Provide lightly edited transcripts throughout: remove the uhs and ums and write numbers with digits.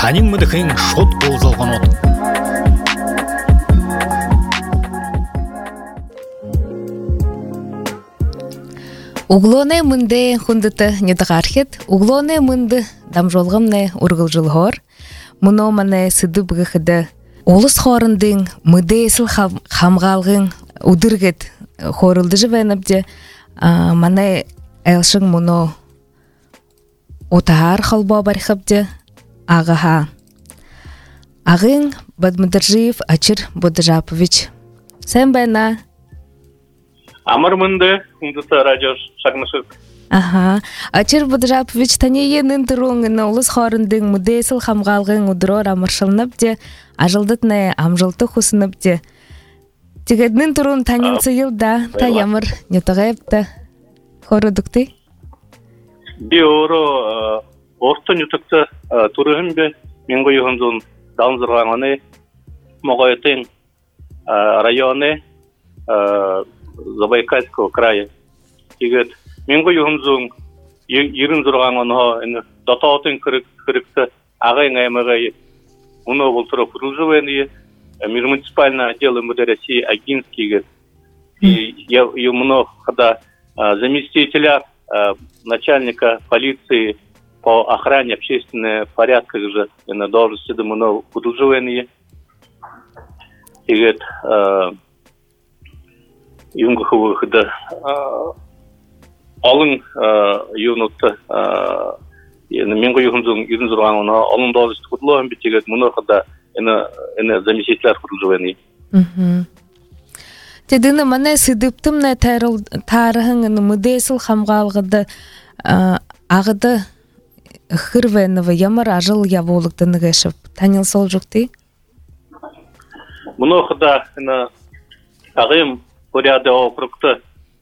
Танин мөдөхийн шууд уулзалгонууд. Углоне мынде хундыты недағархет, углоне мынды дамжолғымне ургылжылғор. Мұно мане сыды бұғыды олыс хорындың мұды есіл хамғалғын удыргет хорылды жывайнапде. Мане әлшің мұно отағар қалба бархапде ағаға. Ағын Бадмыдыржиев Ачир Бодыжапович. Сән байна? Амар мынды, хундыты радио шагнышык. Ачир Бодыжапович, тәне енін тұруңын олыс хорындың мұды есіл хамғалғын удырор амыршылынып де, ажылдытны амжылты хусынып де. Тегеднің тұруын тәнен сыйылда, та ямыр нетағайыпты хорудықты? Би оро орта нютыкты турыгын бе мен койгондун Даунзырганы Могойтын районы Забайкальского края. Тигет мен койгондун ирин зурганы датаатын кырыкты агайын аймагы муну болтуруп ружевени муниципальный отдел МВД России Агинский и муну когда заместителя начальника полиции по охране общественного порядка же на должности думаю удерживание и говорит юнгаху когда алын юнутта менго юнзун юнзургана алын должность кудлоом битигет муну когда ена заместитель удерживание Тедіні мане сыдыптым не тарыхын мұдесіл хамғалғыды ағыды хырвеніві ямар ажыл яволықтыны ғешіп. Танил сол жүкті? Мұны қыда ағым поряды округты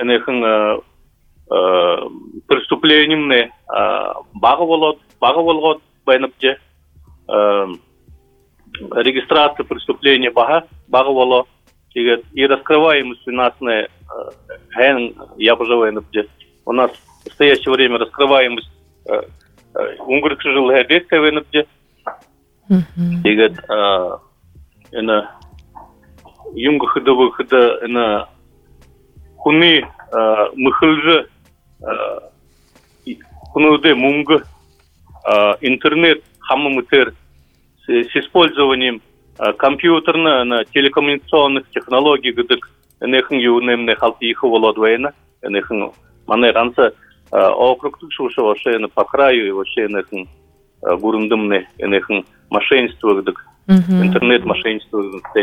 преступлениемне бағы болғод байнып же регистрация преступления бағы болғод и раскрываемость финансовая, я пожелаю, у нас в настоящее время раскрываемость унгрыкши жылы редкая венепде. И говорит, юнга хыдовы хыда, хуны мыхылжы, хунуды мунга, интернет хаммамытер с использованием компьютерно-телекоммуникационных технологий, где нехн юнемне халтиху володвейна, нехн мане ранца округ тушуша вообще по краю и вообще нехн гурумдымне нехн мошенничество, интернет мошенничество.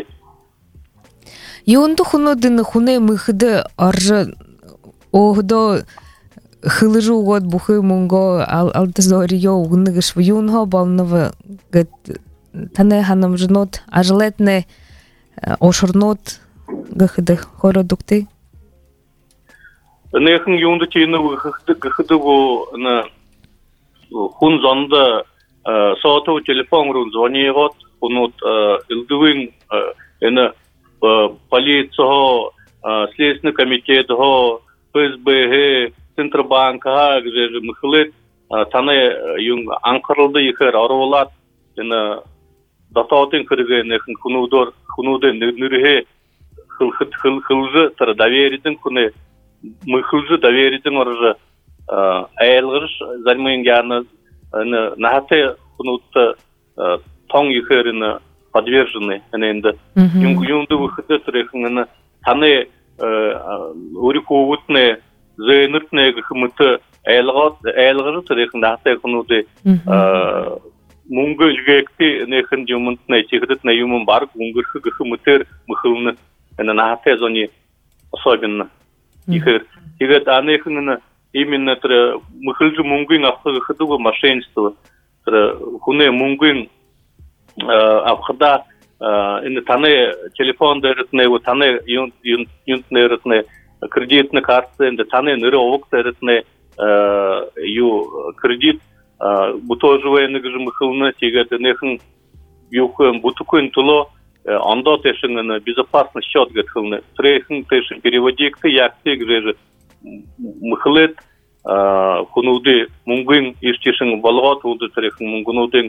Юнду хунодын хуне мыхды аржа огдо хылыжу год бухы мунго алтазорио угныгыш юнho балнова гет Тане ханам жнот ажлетне ошурнот гыхды хородукты. Нехн юнду чейны гыхды го на хун зонда соту телефон рун звонигот хунут илдуин эна полиция следственный комитет го ФСБ Центробанк где же мыхлет тане юн анкарлды ихер арвалат эна датаатын кыргенехин хунуден нырхе хылжы тар доверидин куне мыхылжы доверидин оржа айлгырш зальмынгяны нахате хунутта тон ихерин подвержены эненде юнду выходы трехин таны урикувутне зеныртне гхмыты айлгыры трехин нахате хунуде Мунга илгэкти нехен юмунтне чигдэтне юмун бар гунгырхы гхмытер мыхылны нахате зони особенно ихер тигет анехен именно тр мыхылжы мунгын ахы хыдыгы мошенничество тр хуне мунгын ахда ин тане телефон дэрэтне у тане юнтнэрэтне кредитный карты ин тане ныры овок дэрэтне ю кредит бутожевые мыхылны тигет нехен юхын бутукын туло андо тешин безопасный счет гетхылны трехин тешин переводикты якты греже мыхылет хунуды мунгын иштишин балгат уды трехин мунгунудын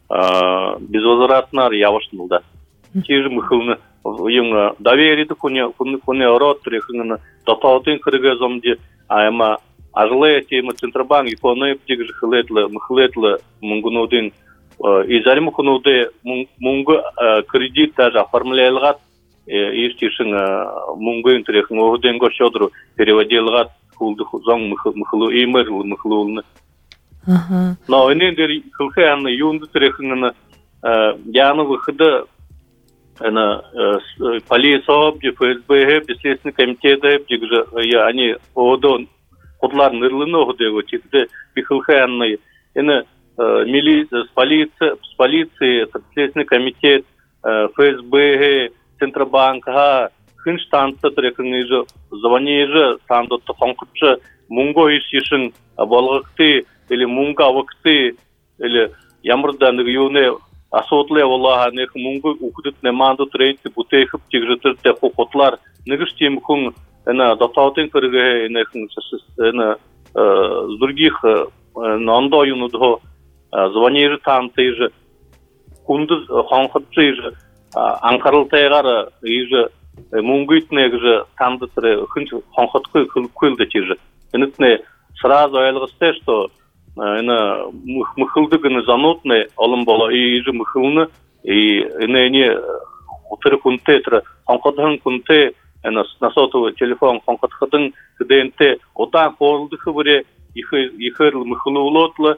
безвозвратно явашнылда. Тиже мыхылны юм довериды куне орот трехны татаутын кыргызомди айма ажле тема Центробанк иконы птигж хлетлы мхлетлы мунгунудын изарим кунуде мунгу кредит даже оформлялгат иштишин мунгу трехны оден го щодру переводилгат хулды зон мхлу имер мхлулны. Но они дери хлханы юнды трехны яны выхода она полиция, ФСБ, Следственный комитет, они одон подлар нырлыно годего, тикде бихлханные, она милиция, с полиции, Следственный комитет, ФСБ, Центробанк, хинштанца трекны же, звони же, там до тонкуча, мунго ишишин, волгакты или мунга вакты или ямрдан юне асотле Аллаха нех мунгу укудут неманду трейти бутехып тигжетер те хокотлар негштим кун на датаутен кырге нех на с других нандо юнудо звонир там теже кунду ханхатчы же анкарлтайгар иже мунгуит негже там датре хынч ханхаткы кылды теже энетне сразу айлгысте что она мыхылдыгыны занотны алым бала и же мыхылны и не утыры кунте тра ханкадын кунте она на сотовый телефон ханкадын кднт одан хорлды хыбыре ихыр мыхылы улотлы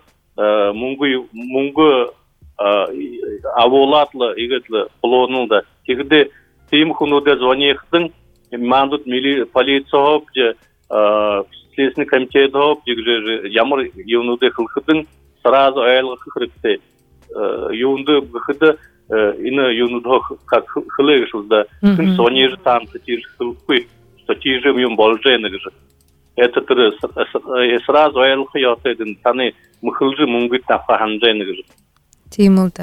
мунгу аволатлы игетлы полонылда тигде тим хунуде звонехдын мандут мили полиция же Следственный комитет где ямар юнуде хылхыдын сразу айлы хырыкты юнды гыхыды ина юнудо как хылыгышылда кын сонежи там тир хылкы что тижем юм болженыгы это тыр сразу айлы хыятыдын таны мыхылжы мунгыт тафа ханженыгы тимулда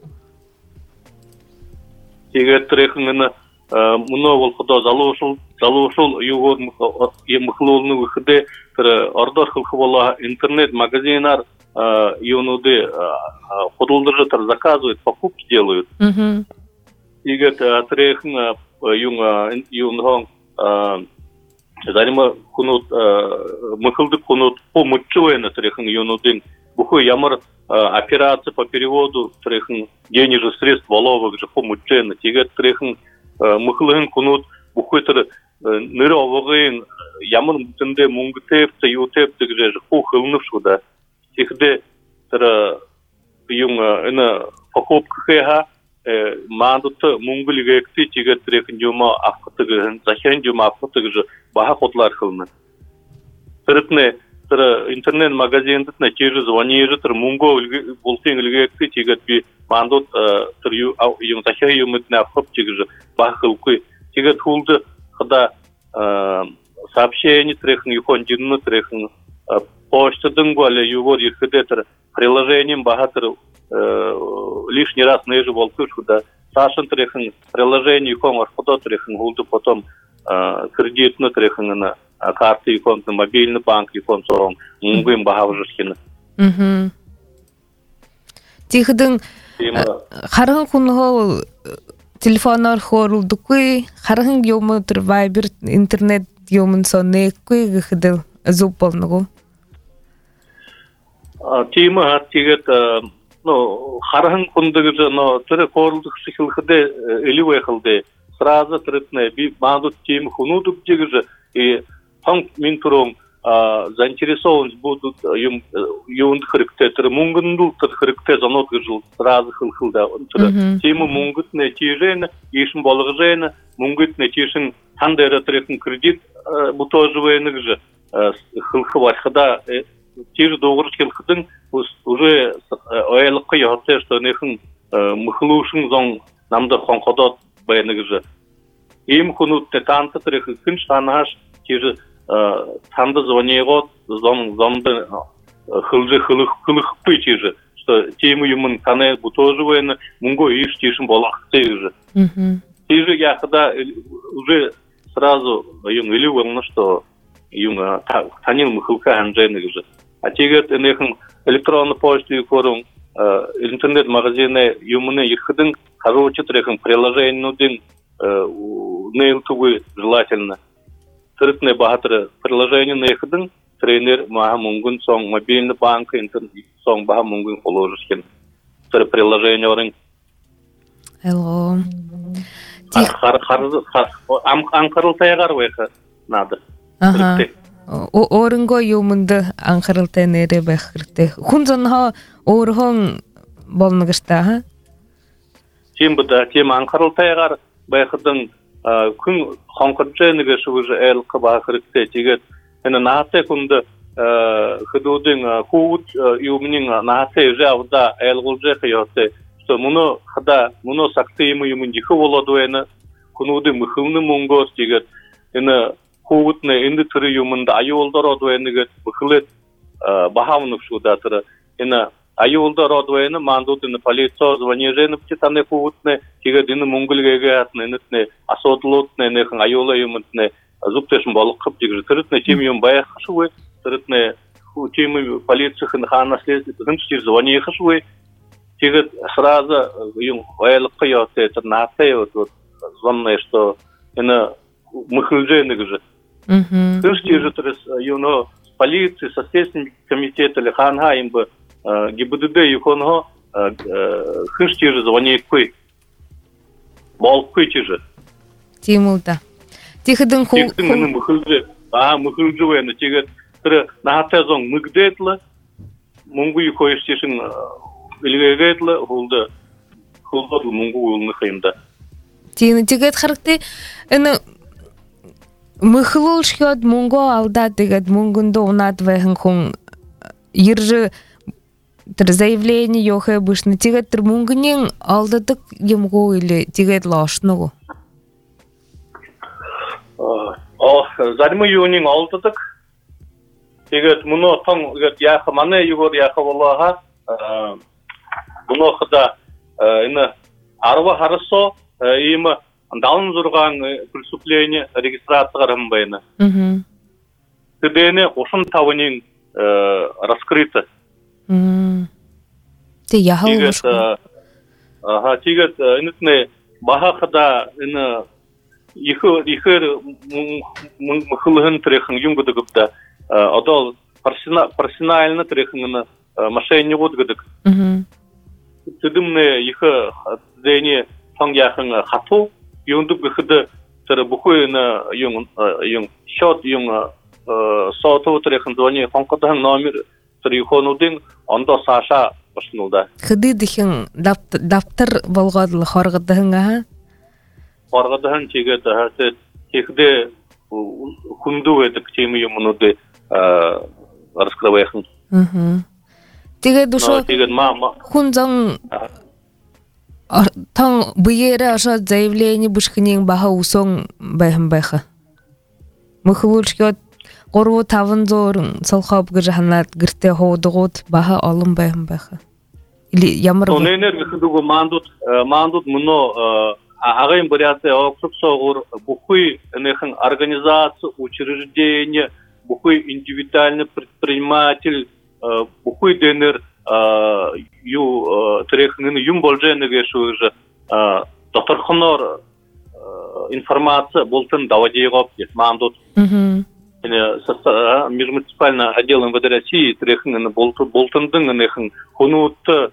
тиге трехны муно волхудо залушул югор мыхлулны выходе ордор хылхывала интернет-магазинар юнуды худулдыржы заказывают, покупки делают. Игет трехна юнхон зарима кунут мыхылды кунут по мычуэна трехн юнудын бухой ямар операция по переводу трехн денежных средств воловых же по мычуэна тигет трехн мыхлын кунут бухойтер ныровыгын ямын бүтүндө мунгтеп ютеп дегже хухылнып шуда тихде тара юнга ына покупка мандут мунгулигекти тигет трехн жума акытыгын захен жума акытыгы баха котлар кылны тыртне тара интернет-магазинды на теже звонижы тар мунго бултингилгекти тигет би мандут тар юн захен юмытна акып тигже бахылкы тигет хулды когда сообщение трехн юхондинны трехн почтадың более югор ирхедетер приложением бахатыр лишний раз неже болтуш куда сашын трехн приложение юхон архудо трехн хулды потом кредитны трехн на карты юхон мобильный банк юхон сорон мунгым бахавжышкины тихдың харгын кунхол телефонор хорулдукуй харгын юмутыр вайбер интернет юмун сонекуй гыхдыл зупполнугу тима тигет ну харгын кундыгы но тыры хорулдук сихилхде эливехилде сразу трытне би мандут тим хунудук дигже и ханг минтуром заинтересованность будут юнд характер мунгунду характер занот гжил сразу хылхылда тему мунгут не тижена ишин болгжена мунгут не тишин хандера трекин кредит бутожвейны же хылхывать когда тиж doğru хылхыдын уже ойлыкка ятты что нехин мыхлушин зон намда хонходот байны же им хунут танта трекин киншанаш тиж тамда звонегот зомды хылжы хылых пычижы что тему юмын кане бутожвейны мунго иш тишин болак тежи тижи я когда уже сразу юм или вон что юм танил мыхылка анжены же а тигет нехин электронный почту корум интернет-магазине юмны ихдың короче трехын приложениенудың нейлтугы желательно. Тырытны бахатыры приложениені ихдың тренер маға мүнгін соң мобильный банк интернет соң баға мүнгін положишкен. Тыр приложение орын. Элго. Анқарылтайғар вайқы нады. Ага. Орынго юмынды анқарылтай нере бәқірді. Хунзанға орхон болныгышта, ха? Тем бұда, тем анқарылтайғар бәқірдің күн қонқырджайныға шуғыжы әлқы бақырыкте тегет. Әні нағаттай күнді хыдудың худ юмның нағаттай жауда әлғылжай қияттай. Мұны қада, мұны сақты емі дихы болады өйні. Күнуды мұхылны мұңғыз тегет. Әні худны енді түрі юмында айолдар одуэнігі бұқылет бағамынып шудатыры. Әні айолдар одуэні мандудыны полиция звонеженіп тетаны худны тегет әні мұңгілгеге атны әнітні асодылотны әнеқін айола юмынтны зубтешін балықып дегір. Түрітні тем юм баяқ шуы, түрітні темі полицияхын ханаслезді ғыншыр звонеқы шуы. Тегет сразу юм вайлыққа яты этірнаты звонные, что әні мұхылженігі же. Күшті жытырыз, юно полиция, соседский комитет или ханга им бы ГИБДД юхонго күшті же звонит кой. Болып кой те же. Тимулда. Тихыдың ху... Тихыдың мұхылжы. Мұхылжы вайны тегет. Түрі нағаттай зоң мүгдетлі, мұңғы юхойыштешін үлгегетлі, hulda mungu ulны хаймда. Тины тегет характы эна мыхлул шхёд мунго алда тегет мунгунда унатвайхын хун иржы тер заявление ёхэ бышны тегет тер мунгынен алдадык емгу или тегет лашнугу. Зармы юнин алдадык. Тегет муно таң яхы мане югор яхы волаға муно хыда ина арва харысо има далын зурган преступление регистрация рамбайна. Тедене ошын тавынин раскрыто. Те яхал. Ага, тигет инетне баха хыда ина ихер мхылын трехын юнгудыгыпта одол профессионально трехын мошенник отгыдык. Тедимне ихе дене фангяхын хату юндук хыды тер бухой на юн счет юн соту трехын звони фанкотан номер тер юхонудин онда саша башнулда. Хыды дихин даптар болгодлы хоргыдыгынга. Хоргыдыгын тегет хасет техде хунду эдик теми юмнуды раскрывайхын. Теге душу хунзан таң бүйері аша заявление бушкинин баха усоң бәхім бәхі. Мұхылушкет қору тавын зорын салқап гыжаханат гірте хоудығыт баха алым бәхім бәхі. Или ямар бұл? Сонайнер гіхідугі мандут мұно ағайын біряты оқсық соғыр бұхый нехін организация, учреждение, бұхый индивидуальный предприниматель, бұхый денер трехнын юм болжайныге шуыжы доторхонор информация болтын давадейгоп дед мандут. Межмуниципальный отдел МВД России трехнын болтындың нехін хунутты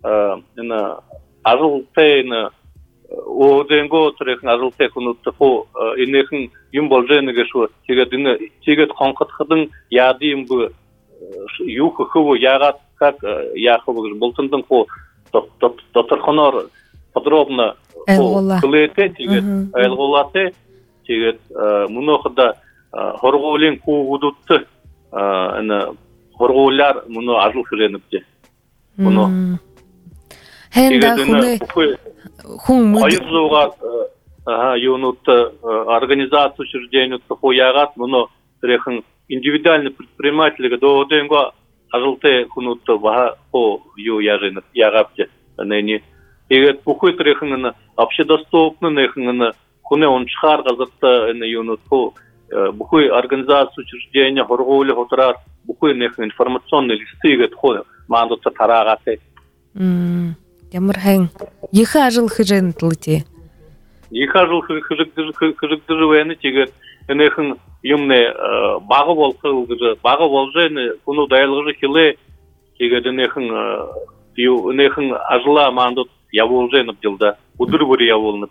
ажылтайны ооденго трехн ажылтай хунутты ху инехін юм болжайныге шу тегет қонқытқыдың ядыйым бұ юхы хыву ягат как яховы болтындың ху доторхонор подробно кылete тегет элголате тегет мунохда хорголин куугудутты ана хорголар муно ажыл хиренипти муно хенда хун айзуга юнут организация учреждение ху ягат муно трехн индивидуальный предприниматель дооденго ажылте хунутты баха ху ю яжынып ягапте нени егет бухой трехн общедоступный нехн хуне он чхар газатта юнут ху бухой организация учреждения хорголи хотрар бухой нехн информационный листы егет ху мандутса тарагате Ямар хэн их ажил хижэн тлти. Их ажил хижэгдэж байна тэгээд энэхэн юмне бага болжэн куну дайлгыжы хиле тэгээд энэхэн ажила мандут явуулжэн жылда өдөр бүр явуулнып.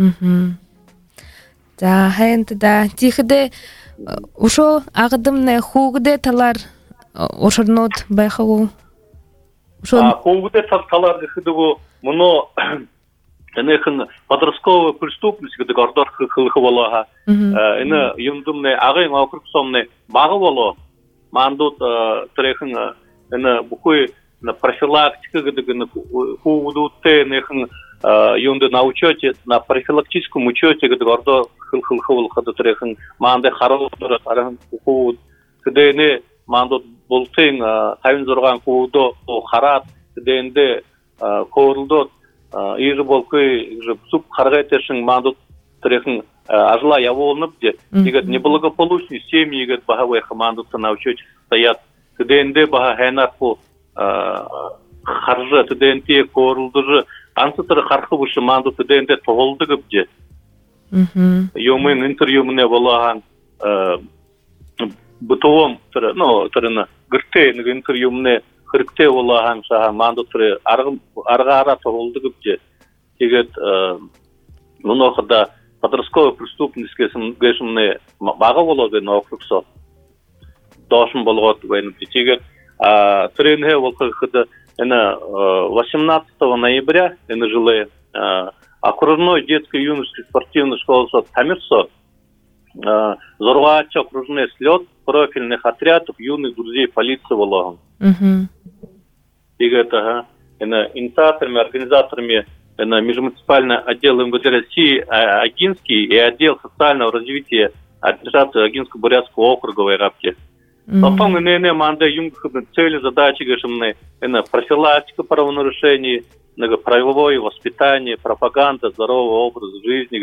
За хайнт да тихдэ ушо агдымны хүүгдэ талар ушурнууд байхагу. Хүүгдэ талар гэхдэг муно энэхэн подростковая преступность гэдэг ордор хылхы болоо. Энэ юмдумны агын округсомны бага болоо. Мандут тэрэхэн энэ бүхий на профилактика гэдэг энэ хүүгдүүдтэй энэхэн юунда на учете, на профилактическом учете гэдэг ордор хылхы болоход тэрэхэн мандэ харуудаар харан хүүгд тэдэнэ мандут болтын 56 хүүгдөө хараад тэдэндээ коорулдоо ир болкой суп харгайтешин мандут тэрэхэн ажила явуулнып тэгээд неблагополучные семьи гэдэг бахавай мандут на учете стоят тэдэндээ баха хэнапу харжа тэдэнтэй коорулдоо ансытыр хархы бушы мандут тэдэндээ тоголдуг бже юмын интервьюмне болаан бутовом тэрна гэртэ нэг интервьюмне хэрэгтэй болаан саха мандут тэр аргаараа тоголдуг бже тэгээд мунохда подростковая преступность гэсэмне бага болоод энэ округсо дошин болгоод байна тэгээд тренинг волхода на 18 ноября на жиле окружной детско-юношеской спортивной школы Тамирсо взорвался окружной слет профильных отрядов юных друзей полиции Вологом. И это инициаторами, организаторами межмуниципальный отдел МВД России Агинский и отдел социального развития администрации Агинско-Бурятского округа в Ирапте. Потом манда цели, задачи, профилактика правонарушений, правовое воспитание, пропаганда здорового образа жизни,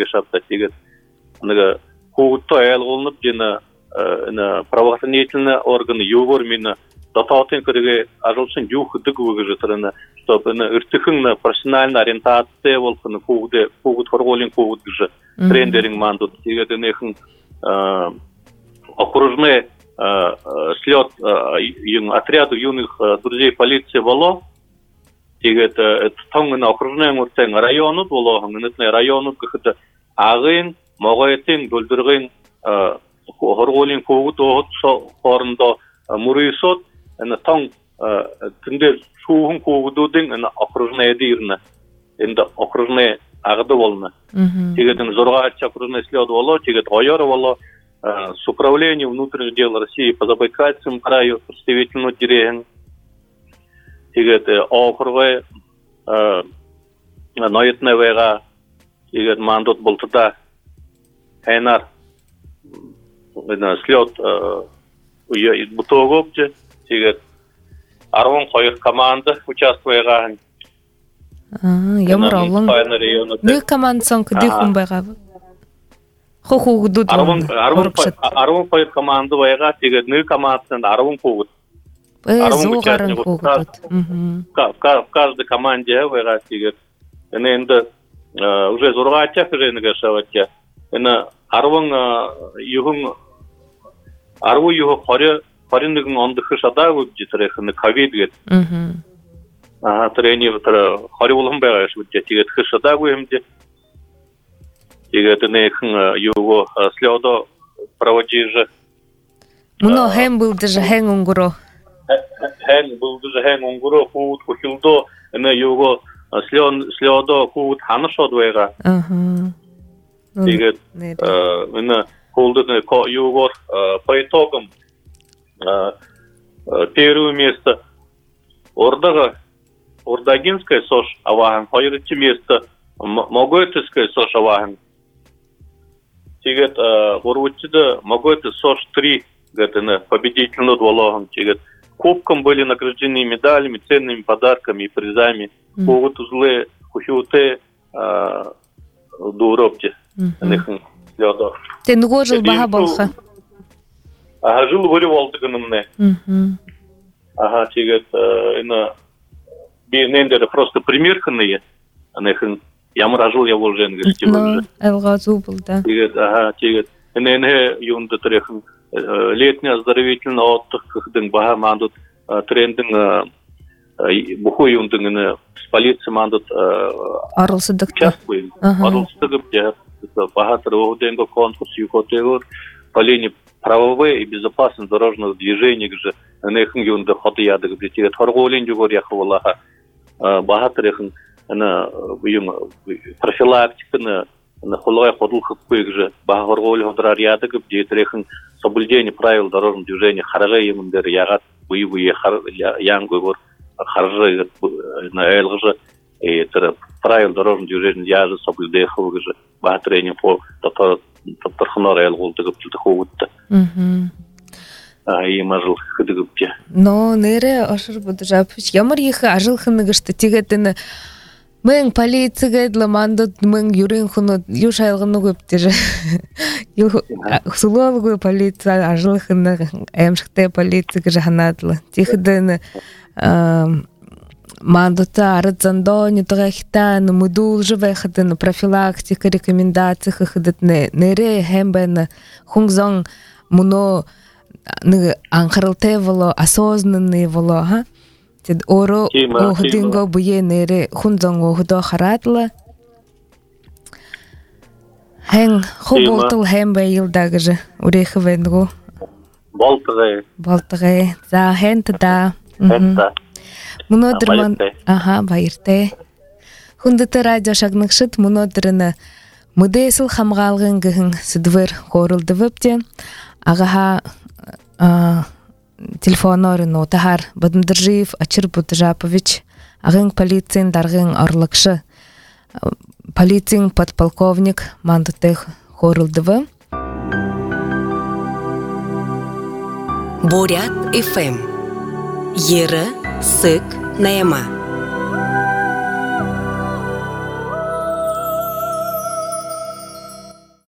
правоохранительные органы, югормина, дотатен, которые ажалшин юх дыгвыгажетрена, чтобы иртыхын профессиональная ориентация волканы кугут хорголин кугут гже трендеринг мандут, окружные слет отряду юных друзей полиции Вало, это на окружном району Вало, на району как-то агын, могайтын, дольдыргын, хорголин кугут от хорндо мурисот, на тон тендер шухун кугудудын, на окружные дирна, это окружные агды волна. Это зоргать окружный слет Вало, это ойор Вало. С управлением внутренних дел России по Забайкальскому краю представительного директора, округа, нойтная вера, мандот был тогда, хенар, слет, бутогопте, арвон хоих команда участвует. Ямралон. Не команда сонка дихун бага. Хохугдуд. Арвон хоих команда вайга, тигет не команда, арвон хогут. Зугаран хогут. В каждой команде вайга тигет. Это уже зоргача хрен гашавача. Это арвон юхун арву юху хоринныгын ондыхы шада выбдитрэх на ковид гет. Трени хорюлым бэгаш выбдитигет хышада вымде. Тигет нэхэн юго слёдо проводижа. Муно хэм был даже хэн унгуро. Хэн был даже хэн унгуро хут хилдо на юго слёдо хут ханашод вэга. Тигет на холден юго по итогам первое место Ордагинская СОЖ авахан, второе место Могойтовская СОЖ авахан. Тигет Урвучида Могойты СОЖ 3 победительный двологом. Тигет кубком были награждены медалями, ценными подарками и призами. Повод узлы хухюте дуробте. Ты нугожил бага болха. Ага, жил вырывал тыгынымне. Ага, тигет, нендері просто примерканные, анехын ямар ажыл я волжен геште Но элгазу был, да. Тегет. Энене юнда трехын летний оздоровительный отдых, кхдың баха мандут трендing бухой юндың с полицией мандут Арылсыдык. участвуем. Арылсыдык, где баха тревожденго конкурс юкотегор, по линии правовые и безопасность дорожного движения, где энехын юнда ходы ядык, где тегет хорголин югор яхвалаха, баха трехын профилактика на холой ходил хапкуек же бахорголь ходрар ядык, где трехын соблюдение правил дорожного движения харжа емендер ягат буй янгугор харжа на элгже и правил дорожного движения яжа соблюдение ховгже баха тренинг по татархнар элгулдык тховутта. И мажыл хыдыгыпте. Но нере ашыр будажапыч ямар ехы ажылхыныгышты тегетіні мен полицияға дламандыд мен юрин хуну юшайлғыны көптері сулуалғы полиция ажылхыны әмшікте полицияға жаханадылы тегедіні мандута арыдзандо нетогахтаны мудул живехадыны профилактика рекомендации хыдытны нере хэмбэны хунгзон муно анхаралте воло осознанный воло ха тед оро охдинго буе нере хунзонго худо харатла хэн хоболтул хэмбэ йылдагыжы урехвэндго болтыгэ за хэнтда мунодырман байырте хундыты радио шагныкшыт мунодырыны мыдесыл хамгалгын гыхын сыдвыр хорылдывыпте агаха телефонорын отахар Бадмдыржиев Ачир Будажапович агын полицейн даргын орлыкшы полицейн подполковник мандытых хорылдывы. Бурят ФМ. Ері сык найма.